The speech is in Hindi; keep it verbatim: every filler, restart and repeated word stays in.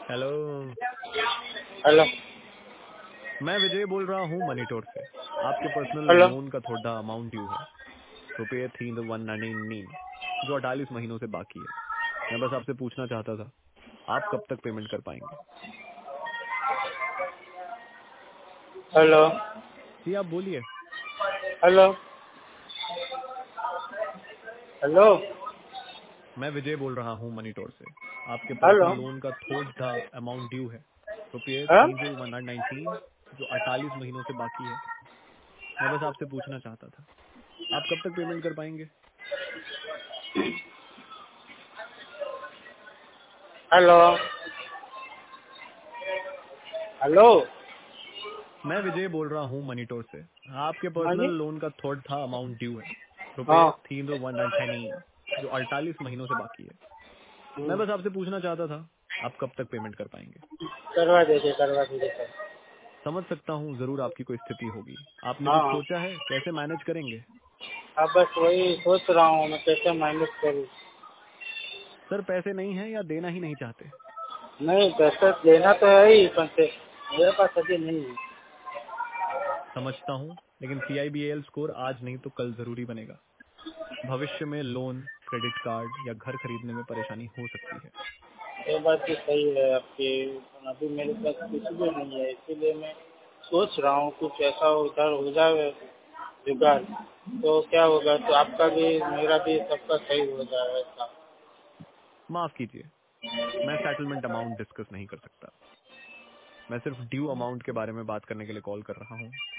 हेलो। हेलो। मैं विजय बोल रहा हूँ मनीटोर से। आपके पर्सनल हेलो। लोन का थोड़ा अमाउंट ड्यू है, रुपये तीन वन नाइन जो अड़तालीस महीनों से बाकी है। मैं बस आपसे पूछना चाहता था, आप कब तक पेमेंट कर पाएंगे? हेलो। जी आप बोलिए। हेलो। हेलो। मैं विजय बोल रहा हूँ मनीटोर से। आपके हेलो। पर्सनल लोन का थोड़ा अमाउंट ड्यू है, रुपये हाँ? तीन जीरो वन नाइनटीन जो अड़तालीस महीनों से बाकी है। मैं बस आपसे पूछना चाहता था, आप कब तक पेमेंट कर पाएंगे? हेलो। हेलो। मैं विजय बोल रहा हूँ मनीटोर से। आपके पर्सनल मनी। लोन का थोड़ा अमाउंट ड्यू है, हाँ। रुपये तीन वन नाइन जो अड़तालीस महीनों से बाकी है। मैं हम्म, बस आपसे पूछना चाहता था, आप कब तक पेमेंट कर पाएंगे? करवा दीजिए करवा दीजिए सर। समझ सकता हूँ, जरूर आपकी कोई स्थिति होगी। आपने कुछ हाँ। सोचा है कैसे मैनेज करेंगे? अब बस वही सोच रहा हूँ मैं कैसे मैनेज करूँ। सर पैसे नहीं है या देना ही नहीं चाहते? नहीं, पैसा देना तो है ही पर से- मेरे पास अभी नहीं है। समझता हूँ, लेकिन C I B A L score आज नहीं तो कल जरूरी बनेगा। भविष्य में लोन, क्रेडिट कार्ड या घर खरीदने में परेशानी हो सकती है। ये बात भी सही है आपकी। अभी मेरे पास कुछ भी नहीं है, इसीलिए मैं सोच रहा हूँ कुछ ऐसा उधर हो जाए जुगाड़, तो क्या होगा, तो आपका भी मेरा भी सबका सही हो जाएगा। माफ कीजिए, मैं सेटलमेंट अमाउंट डिस्कस नहीं कर सकता। मैं सिर्फ ड्यू अमाउंट के बारे में बात करने के लिए कॉल कर रहा हूँ।